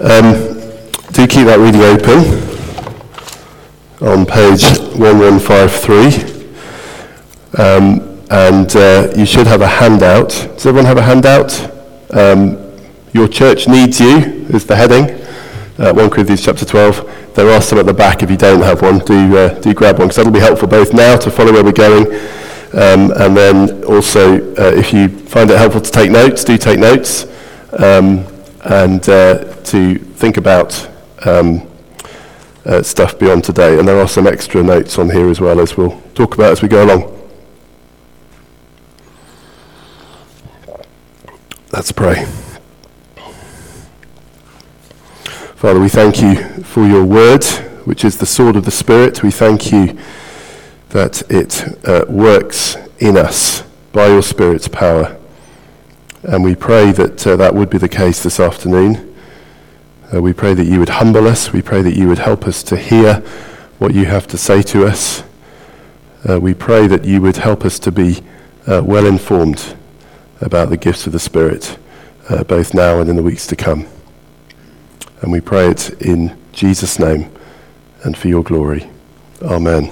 Do keep that reading open on page 1153. And you should have a handout. Does everyone have a handout? Your church needs you is the heading. 1 Corinthians chapter 12. There are some at the back. If you don't have one, do grab one, because that'll be helpful both now to follow where we're going, and then also if you find it helpful to take notes, do take notes, and to think about stuff beyond today. And there are some extra notes on here as well, as we'll talk about as we go along. Let's pray. Father, we thank you for your word, which is the sword of the Spirit. We thank you that it works in us by your Spirit's power. And we pray that that would be the case this afternoon. We pray that you would humble us. We pray that you would help us to hear what you have to say to us. We pray that you would help us to be well informed about the gifts of the Spirit, both now and in the weeks to come. And we pray it in Jesus' name and for your glory. Amen.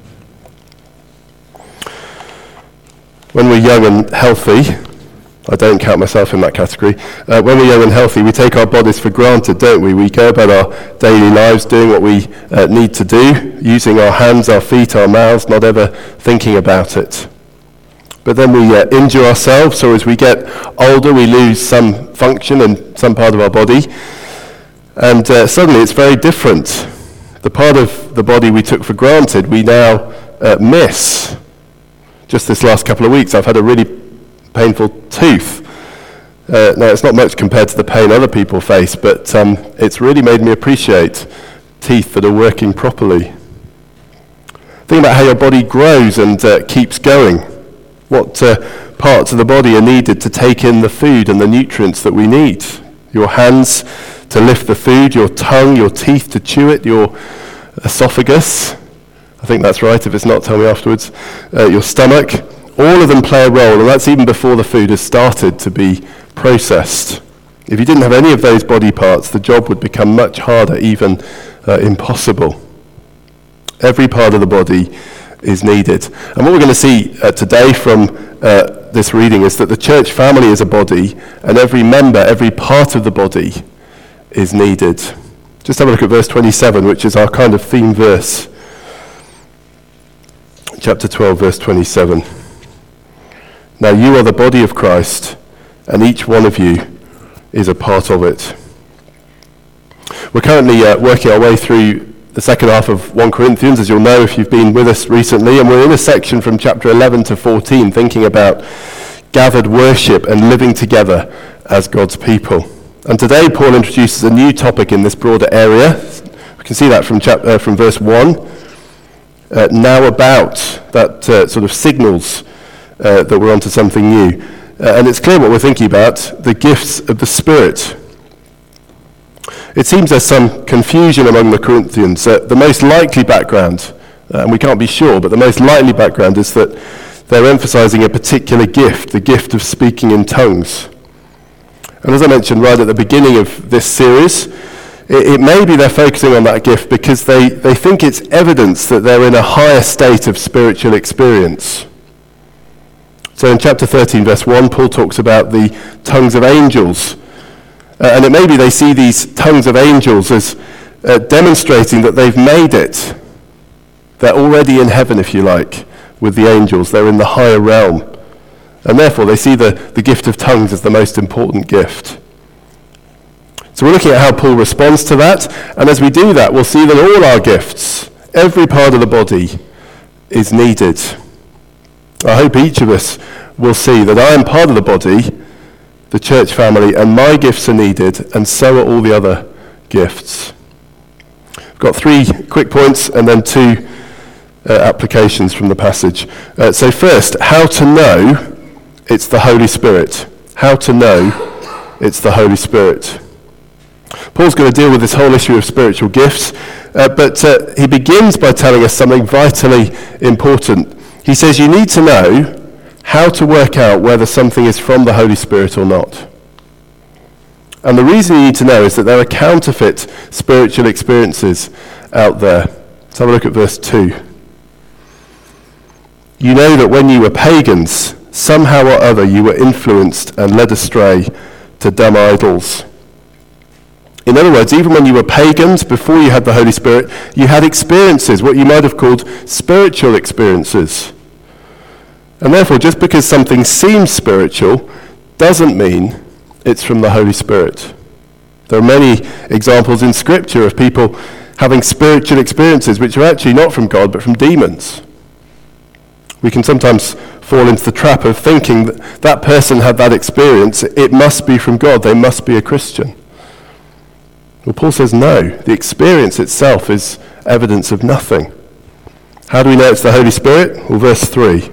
When we're young and healthy, I don't count myself in that category. When we're young and healthy, we take our bodies for granted, don't we? We go about our daily lives doing what we need to do, using our hands, our feet, our mouths, not ever thinking about it. But then we injure ourselves, or as we get older, we lose some function in some part of our body. And suddenly it's very different. The part of the body we took for granted, we now miss. Just this last couple of weeks, I've had a really painful tooth. Now, it's not much compared to the pain other people face, but it's really made me appreciate teeth that are working properly. Think about how your body grows and keeps going. What parts of the body are needed to take in the food and the nutrients that we need. Your hands to lift the food, your tongue, your teeth to chew it, your esophagus. I think that's right. If it's not, tell me afterwards. Your stomach. All of them play a role, and that's even before the food has started to be processed. If you didn't have any of those body parts, the job would become much harder, even impossible. Every part of the body is needed. And what we're going to see today from this reading is that the church family is a body, and every member, every part of the body is needed. Just have a look at verse 27, which is our kind of theme verse. Chapter 12, verse 27. Now you are the body of Christ, and each one of you is a part of it. We're currently working our way through the second half of 1 Corinthians, as you'll know if you've been with us recently, and we're in a section from chapter 11 to 14 thinking about gathered worship and living together as God's people. And today Paul introduces a new topic in this broader area. We can see that from verse 1. Now about, that sort of signals that we're onto something new. And it's clear what we're thinking about, the gifts of the Spirit. It seems there's some confusion among the Corinthians. The most likely background, and we can't be sure, but the most likely background is that they're emphasizing a particular gift, the gift of speaking in tongues. And as I mentioned right at the beginning of this series, it may be they're focusing on that gift because they think it's evidence that they're in a higher state of spiritual experience. So in chapter 13, verse 1, Paul talks about the tongues of angels. And it may be they see these tongues of angels as demonstrating that they've made it. They're already in heaven, if you like, with the angels. They're in the higher realm. And therefore, they see the gift of tongues as the most important gift. So we're looking at how Paul responds to that. And as we do that, we'll see that all our gifts, every part of the body, is needed. I hope each of us will see that I am part of the body, the church family, and my gifts are needed, and so are all the other gifts. I've got 3 quick points and then 2 applications from the passage. So first, how to know it's the Holy Spirit. How to know it's the Holy Spirit. Paul's going to deal with this whole issue of spiritual gifts, but he begins by telling us something vitally important. He says you need to know how to work out whether something is from the Holy Spirit or not. And the reason you need to know is that there are counterfeit spiritual experiences out there. Let's have a look at verse 2. You know that when you were pagans, somehow or other you were influenced and led astray to dumb idols. In other words, even when you were pagans, before you had the Holy Spirit, you had experiences, what you might have called spiritual experiences. And therefore, just because something seems spiritual doesn't mean it's from the Holy Spirit. There are many examples in Scripture of people having spiritual experiences which are actually not from God, but from demons. We can sometimes fall into the trap of thinking that that person had that experience, it must be from God, they must be a Christian. Well, Paul says no, the experience itself is evidence of nothing. How do we know it's the Holy Spirit? Well, verse 3.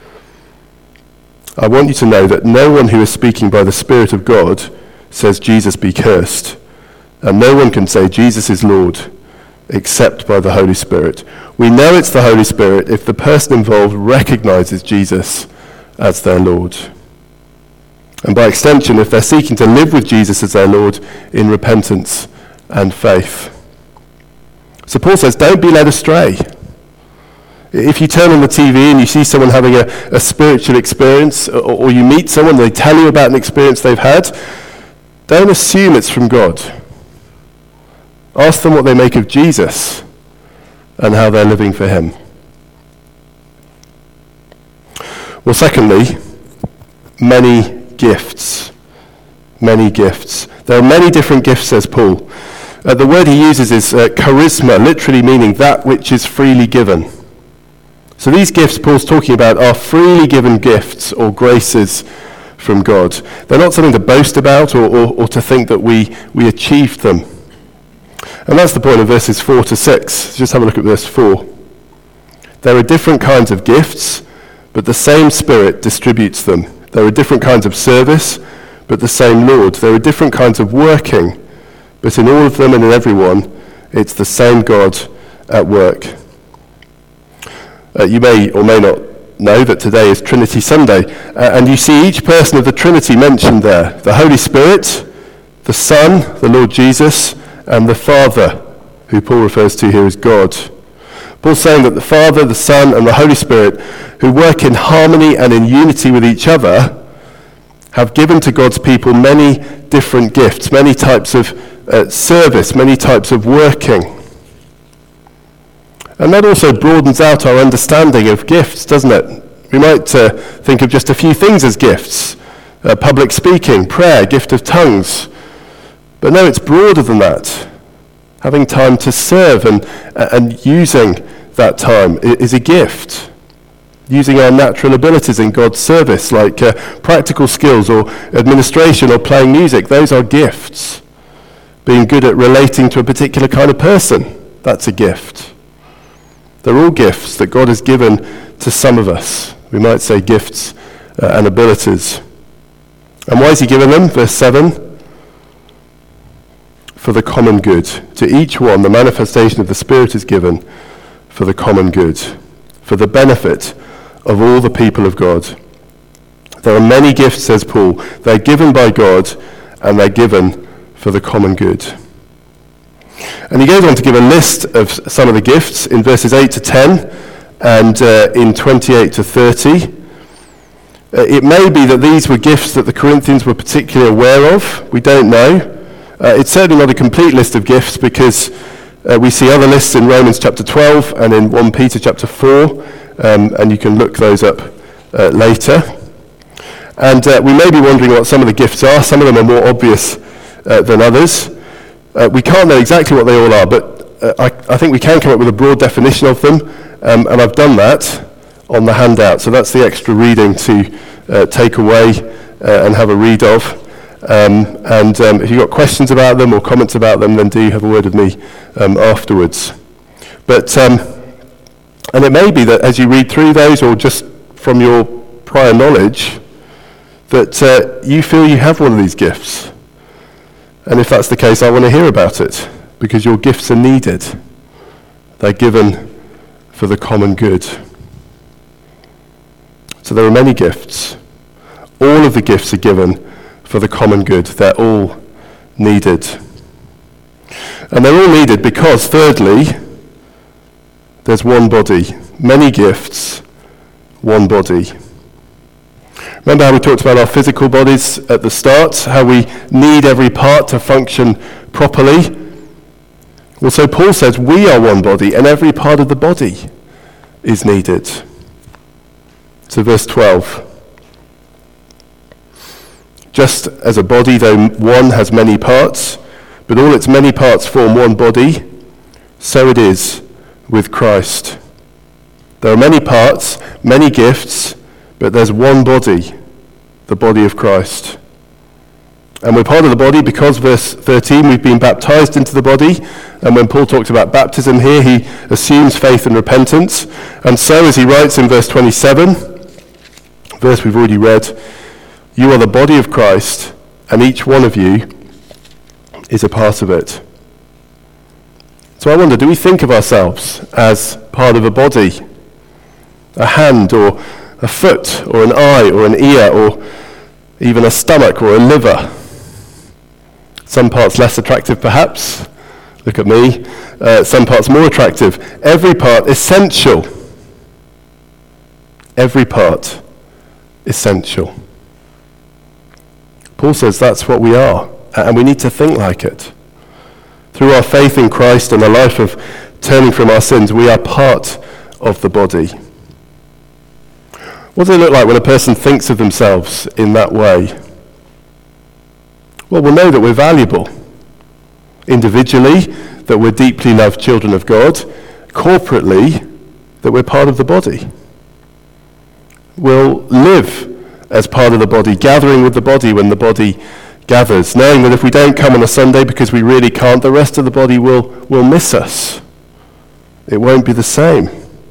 I want you to know that no one who is speaking by the Spirit of God says Jesus be cursed, and no one can say Jesus is Lord except by the Holy Spirit. We know it's the Holy Spirit if the person involved recognizes Jesus as their Lord. And by extension, if they're seeking to live with Jesus as their Lord in repentance and faith. So Paul says, don't be led astray. If you turn on the TV and you see someone having a spiritual experience, or you meet someone, they tell you about an experience they've had, don't assume it's from God. Ask them what they make of Jesus and how they're living for him. Well, secondly, many gifts. Many gifts. There are many different gifts, says Paul. The word he uses is charisma, literally meaning that which is freely given. So these gifts Paul's talking about are freely given gifts or graces from God. They're not something to boast about or to think that we achieved them. And that's the point of verses 4 to 6. Just have a look at verse 4. There are different kinds of gifts, but the same Spirit distributes them. There are different kinds of service, but the same Lord. There are different kinds of working, but in all of them and in everyone, it's the same God at work. You may or may not know that today is Trinity Sunday, and you see each person of the Trinity mentioned there. The Holy Spirit, the Son, the Lord Jesus, and the Father, who Paul refers to here as God. Paul's saying that the Father, the Son, and the Holy Spirit, who work in harmony and in unity with each other, have given to God's people many different gifts, many types of service, many types of working. And that also broadens out our understanding of gifts, doesn't it? We might think of just a few things as gifts. Public speaking, prayer, gift of tongues. But no, it's broader than that. Having time to serve and using that time is a gift. Using our natural abilities in God's service, like practical skills or administration or playing music, those are gifts. Being good at relating to a particular kind of person, that's a gift. They're all gifts that God has given to some of us. We might say gifts and abilities. And why has he given them? Verse 7. For the common good. To each one, the manifestation of the Spirit is given for the common good, for the benefit of all the people of God. There are many gifts, says Paul. They're given by God, and they're given for the common good. And he goes on to give a list of some of the gifts in verses 8 to 10 and in 28 to 30. It may be that these were gifts that the Corinthians were particularly aware of. We don't know. It's certainly not a complete list of gifts because we see other lists in Romans chapter 12 and in 1 Peter chapter 4, and you can look those up later. And we may be wondering what some of the gifts are. Some of them are more obvious than others. We can't know exactly what they all are, but I think we can come up with a broad definition of them, and I've done that on the handout. So that's the extra reading to take away and have a read of. If you've got questions about them or comments about them, then do have a word with me afterwards. But and it may be that as you read through those, or just from your prior knowledge, that you feel you have one of these gifts. And if that's the case, I want to hear about it, because your gifts are needed. They're given for the common good. So there are many gifts. All of the gifts are given for the common good. They're all needed. And they're all needed because, thirdly, there's one body. Many gifts, one body. Remember how we talked about our physical bodies at the start, how we need every part to function properly? Well, so Paul says we are one body, and every part of the body is needed. So verse 12. Just as a body, though one has many parts, but all its many parts form one body, so it is with Christ. There are many parts, many gifts, but there's one body, the body of Christ. And we're part of the body because, verse 13, we've been baptized into the body. And when Paul talks about baptism here, he assumes faith and repentance. And so, as he writes in verse 27, verse we've already read, you are the body of Christ, and each one of you is a part of it. So I wonder, do we think of ourselves as part of a body? A hand, or a foot, or an eye, or an ear, or even a stomach, or a liver? Some parts less attractive, perhaps. Look at me. Some parts more attractive. Every part essential. Every part essential. Paul says that's what we are, and we need to think like it. Through our faith in Christ and a life of turning from our sins, we are part of the body. What does it look like when a person thinks of themselves in that way? Well, we'll know that we're valuable. Individually, that we're deeply loved children of God. Corporately, that we're part of the body. We'll live as part of the body, gathering with the body when the body gathers, knowing that if we don't come on a Sunday because we really can't, the rest of the body will miss us. It won't be the same.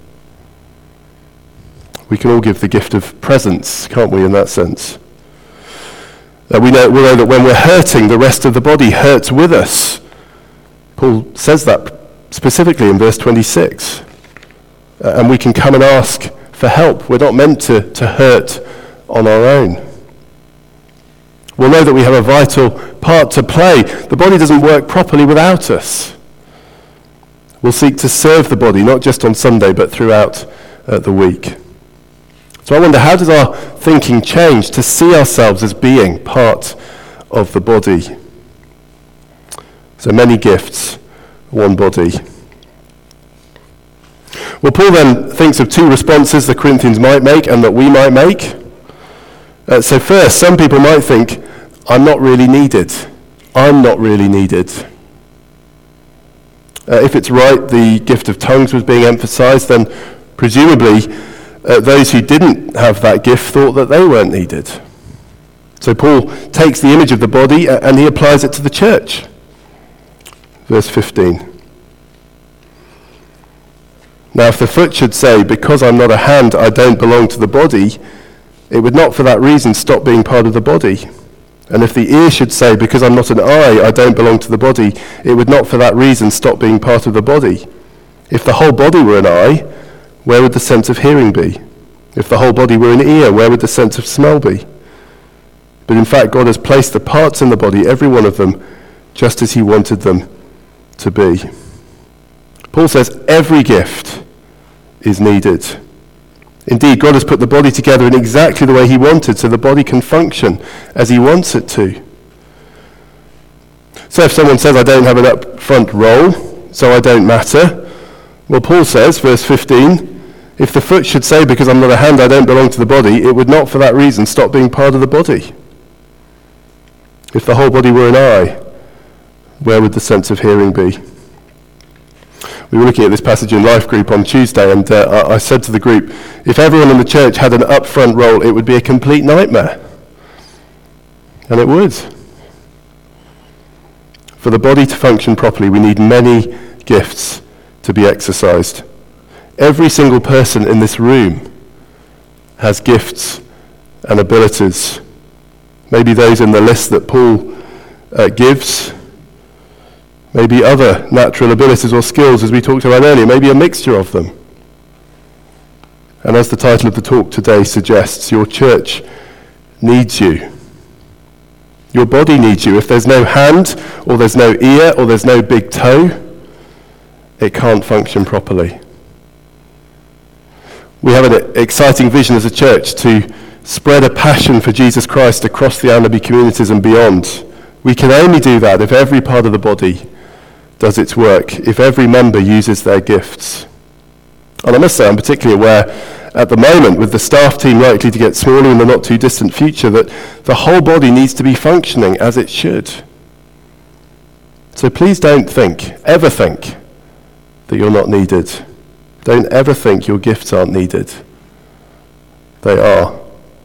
We can all give the gift of presence, can't we, in that sense? We know that when we're hurting, the rest of the body hurts with us. Paul says that specifically in verse 26. And we can come and ask for help. We're not meant to hurt on our own. We'll know that we have a vital part to play. The body doesn't work properly without us. We'll seek to serve the body, not just on Sunday, but throughout the week. So I wonder, how does our thinking change to see ourselves as being part of the body? So many gifts, one body. Well, Paul then thinks of two responses the Corinthians might make and that we might make. So first, some people might think, I'm not really needed. I'm not really needed. If it's right, the gift of tongues was being emphasized, then presumably those who didn't have that gift thought that they weren't needed. So Paul takes the image of the body and he applies it to the church. Verse 15. Now if the foot should say, because I'm not a hand, I don't belong to the body, it would not for that reason stop being part of the body. And if the ear should say, because I'm not an eye, I don't belong to the body, it would not for that reason stop being part of the body. If the whole body were an eye, where would the sense of hearing be? If the whole body were an ear, where would the sense of smell be? But in fact, God has placed the parts in the body, every one of them, just as he wanted them to be. Paul says every gift is needed. Indeed, God has put the body together in exactly the way he wanted, so the body can function as he wants it to. So if someone says, I don't have an up-front role, so I don't matter, well, Paul says, verse 15, if the foot should say, because I'm not a hand, I don't belong to the body, it would not for that reason stop being part of the body. If the whole body were an eye, where would the sense of hearing be? We were looking at this passage in Life Group on Tuesday, and I said to the group, if everyone in the church had an up-front role, it would be a complete nightmare. And it would. For the body to function properly, we need many gifts to be exercised. Every single person in this room has gifts and abilities. Maybe those in the list that Paul gives. Maybe other natural abilities or skills, as we talked about earlier. Maybe a mixture of them. And as the title of the talk today suggests, your church needs you. Your body needs you. If there's no hand, or there's no ear, or there's no big toe, it can't function properly. We have an exciting vision as a church to spread a passion for Jesus Christ across the Annaby communities and beyond. We can only do that if every part of the body does its work, if every member uses their gifts. And I must say, I'm particularly aware at the moment, with the staff team likely to get smaller in the not too distant future, that the whole body needs to be functioning as it should. So please don't ever think that you're not needed. Don't ever think your gifts aren't needed. They are.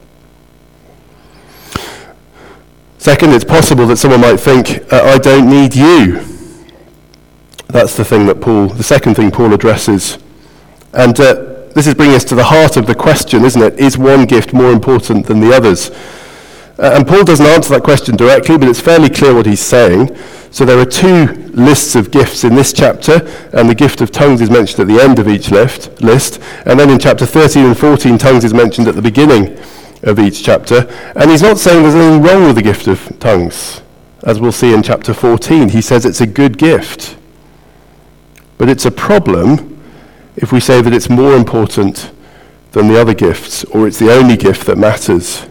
Second, it's possible that someone might think, I don't need you. That's the second thing Paul addresses. And this is bringing us to the heart of the question, isn't it? Is one gift more important than the others? And Paul doesn't answer that question directly, but it's fairly clear what he's saying. So there are two lists of gifts in this chapter, and the gift of tongues is mentioned at the end of each list. And then in chapter 13 and 14, tongues is mentioned at the beginning of each chapter. And he's not saying there's anything wrong with the gift of tongues. As we'll see in chapter 14, he says it's a good gift. But it's a problem if we say that it's more important than the other gifts, or it's the only gift that matters.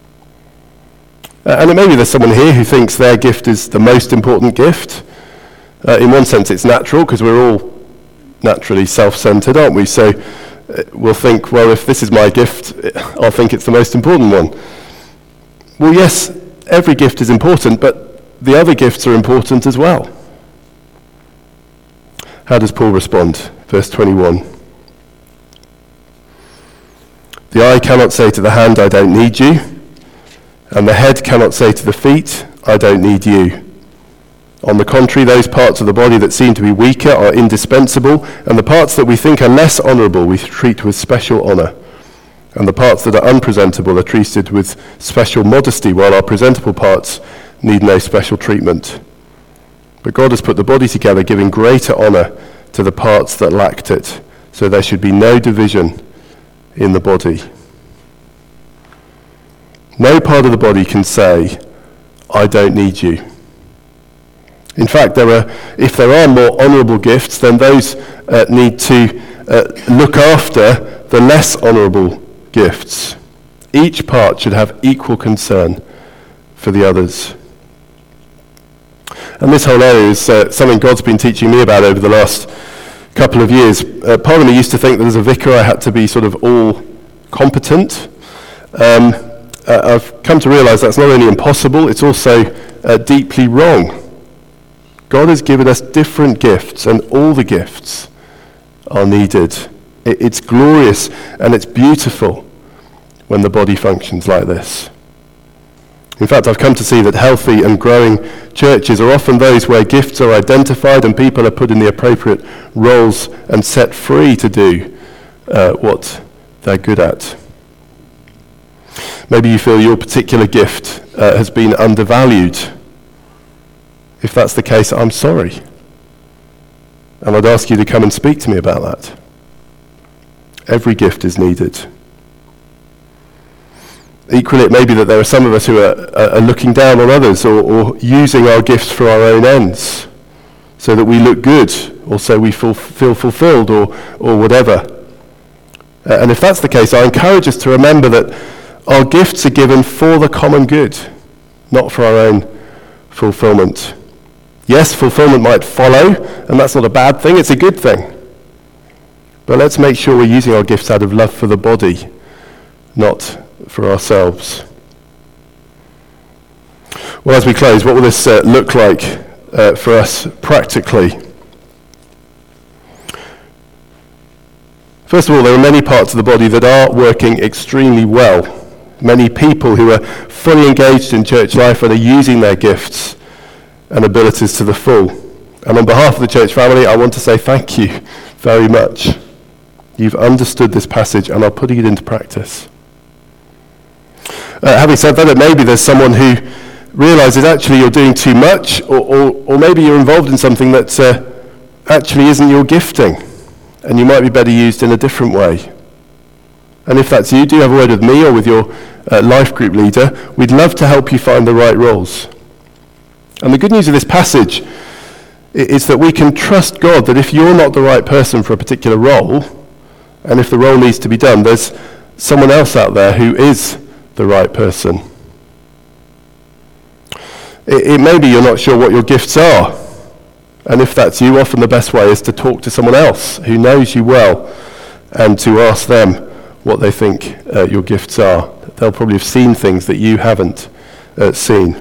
And maybe there's someone here who thinks their gift is the most important gift. In one sense, it's natural, because we're all naturally self-centered, aren't we? So we'll think, well, if this is my gift, I'll think it's the most important one. Well, yes, every gift is important, but the other gifts are important as well. How does Paul respond? Verse 21. The eye cannot say to the hand, I don't need you. And the head cannot say to the feet, I don't need you. On the contrary, those parts of the body that seem to be weaker are indispensable, and the parts that we think are less honourable we treat with special honour. And the parts that are unpresentable are treated with special modesty, while our presentable parts need no special treatment. But God has put the body together, giving greater honour to the parts that lacked it, so there should be no division in the body. No part of the body can say, I don't need you. In fact, if there are more honourable gifts, then those need to look after the less honourable gifts. Each part should have equal concern for the others. And this whole area is something God's been teaching me about over the last couple of years. Part of me used to think that as a vicar I had to be sort of all competent. I've come to realise that's not only impossible, it's also deeply wrong. God has given us different gifts, and all the gifts are needed. It's glorious and it's beautiful when the body functions like this. In fact, I've come to see that healthy and growing churches are often those where gifts are identified and people are put in the appropriate roles and set free to do what they're good at. Maybe you feel your particular gift has been undervalued. If that's the case, I'm sorry. And I'd ask you to come and speak to me about that. Every gift is needed. Equally, it may be that there are some of us who are looking down on others or using our gifts for our own ends so that we look good or so we feel fulfilled or whatever. And if that's the case, I encourage us to remember that our gifts are given for the common good, not for our own fulfillment. Yes, fulfillment might follow, and that's not a bad thing, it's a good thing. But let's make sure we're using our gifts out of love for the body, not for ourselves. Well, as we close, what will this look like for us practically? First of all, there are many parts of the body that are working extremely well. Many people who are fully engaged in church life and are using their gifts and abilities to the full. And on behalf of the church family, I want to say thank you very much. You've understood this passage and are putting it into practice. Having said that, maybe there's someone who realizes actually you're doing too much, or maybe you're involved in something that actually isn't your gifting, and you might be better used in a different way. And if that's you, do have a word with me or with your life group leader. We'd love to help you find the right roles. And the good news of this passage is that we can trust God that if you're not the right person for a particular role, and if the role needs to be done, there's someone else out there who is the right person. It may be you're not sure what your gifts are. And if that's you, often the best way is to talk to someone else who knows you well and to ask them what they think your gifts are. They'll probably have seen things that you haven't seen.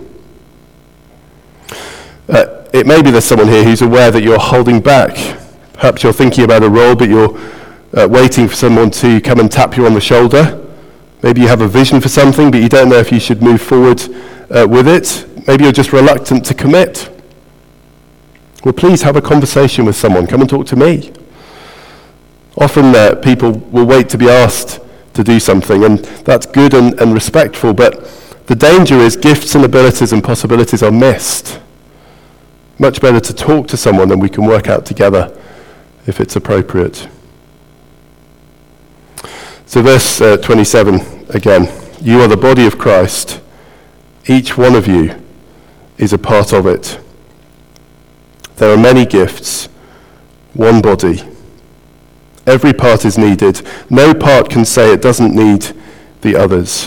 It may be there's someone here who's aware that you're holding back. Perhaps you're thinking about a role, but you're waiting for someone to come and tap you on the shoulder. Maybe you have a vision for something, but you don't know if you should move forward with it. Maybe you're just reluctant to commit. Well, please have a conversation with someone. Come and talk to me. Often people will wait to be asked to do something, and that's good and respectful, but the danger is gifts and abilities and possibilities are missed. Much better to talk to someone and we can work out together if it's appropriate. So verse 27 again. You are the body of Christ. Each one of you is a part of it. There are many gifts, one body. Every part is needed. No part can say it doesn't need the others.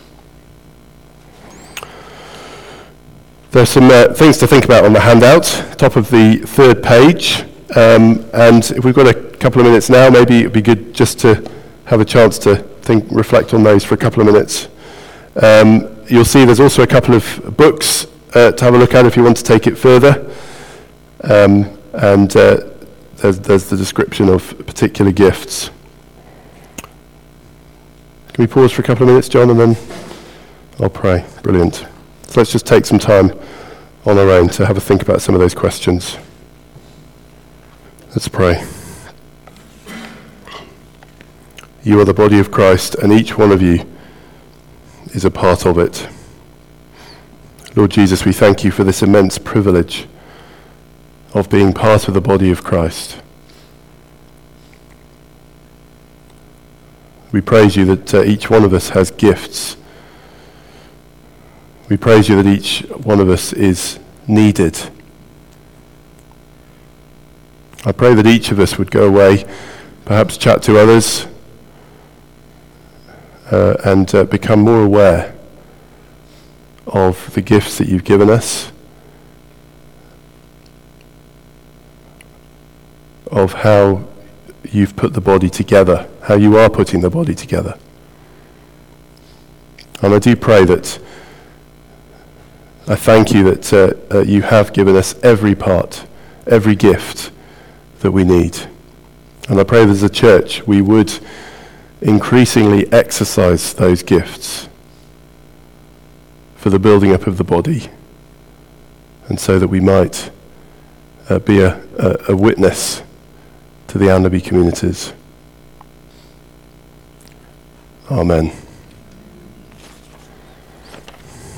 There's some things to think about on the handout, top of the third page. And if we've got a couple of minutes now, maybe it'd be good just to have a chance to reflect on those for a couple of minutes. You'll see there's also a couple of books to have a look at if you want to take it further. There's the description of particular gifts. Can we pause for a couple of minutes, John, and then I'll pray. Brilliant. So let's just take some time on our own to have a think about some of those questions. Let's pray. You are the body of Christ, and each one of you is a part of it. Lord Jesus, we thank you for this immense privilege of being part of the body of Christ. We praise you that each one of us has gifts. We praise you that each one of us is needed. I pray that each of us would go away, perhaps chat to others, and become more aware of the gifts that you've given us, of how you've put the body together, how you are putting the body together. And I do pray that I thank you that you have given us every part, every gift that we need. And I pray that as a church we would increasingly exercise those gifts for the building up of the body, and so that we might be a witness to the Annaby communities. Amen.